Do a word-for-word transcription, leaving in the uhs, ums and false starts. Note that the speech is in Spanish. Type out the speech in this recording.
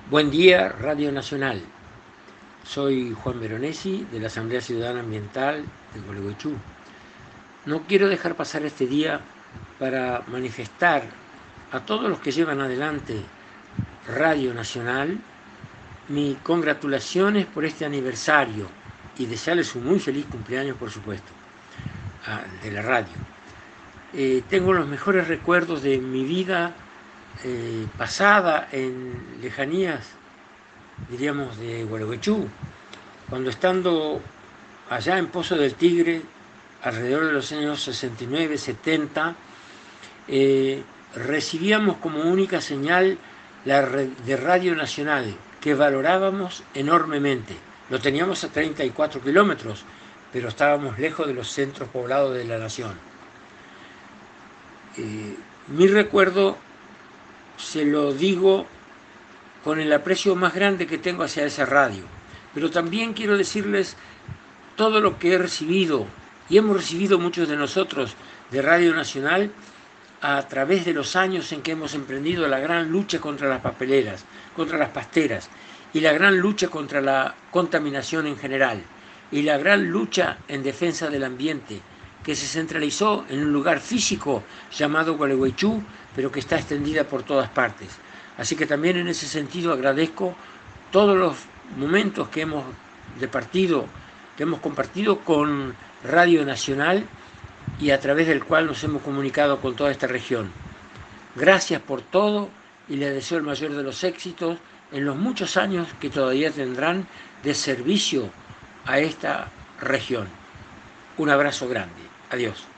Buen día, Radio Nacional. Soy Juan Veronesi, de la Asamblea Ciudadana Ambiental de Gualeguaychú. No quiero dejar pasar este día para manifestar a todos los que llevan adelante Radio Nacional mis congratulaciones por este aniversario y desearles un muy feliz cumpleaños, por supuesto, de la radio. Eh, tengo los mejores recuerdos de mi vida eh, pasada en lejanías, diríamos, de Gualeguaychú, cuando estando allá en Pozo del Tigre, alrededor de los años sesenta y nueve, setenta, eh, recibíamos como única señal la red de Radio Nacional, que valorábamos enormemente. Lo teníamos a treinta y cuatro kilómetros, pero estábamos lejos de los centros poblados de la nación. Eh, mi recuerdo se lo digo con el aprecio más grande que tengo hacia esa radio, pero también quiero decirles todo lo que he recibido, y hemos recibido muchos de nosotros de Radio Nacional a través de los años en que hemos emprendido la gran lucha contra las papeleras, contra las pasteras, y la gran lucha contra la contaminación en general, y la gran lucha en defensa del ambiente, que se centralizó en un lugar físico llamado Gualeguaychú, pero que está extendida por todas partes. Así que también en ese sentido agradezco todos los momentos que hemos departido, que hemos compartido con Radio Nacional y a través del cual nos hemos comunicado con toda esta región. Gracias por todo y les deseo el mayor de los éxitos en los muchos años que todavía tendrán de servicio a esta región. Un abrazo grande. Adiós.